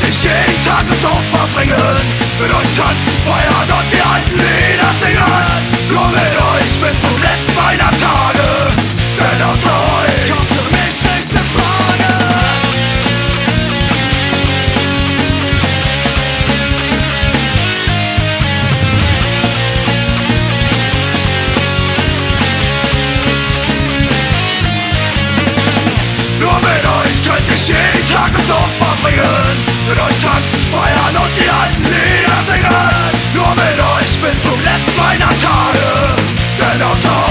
ich jeden Tag so verbringen. Mit euch tanzen, feiern und die alten Lieder singen. Nur mit euch bis zum letzten meiner Tage. Denn außer euch kommt für mich nichts in Frage. Nur mit euch könnt ich jeden Tag so verbringen. Mit euch tanzen, feiern und die alten Lieder singen. Nur mit euch bis zum letzten meiner Tage. Denn außer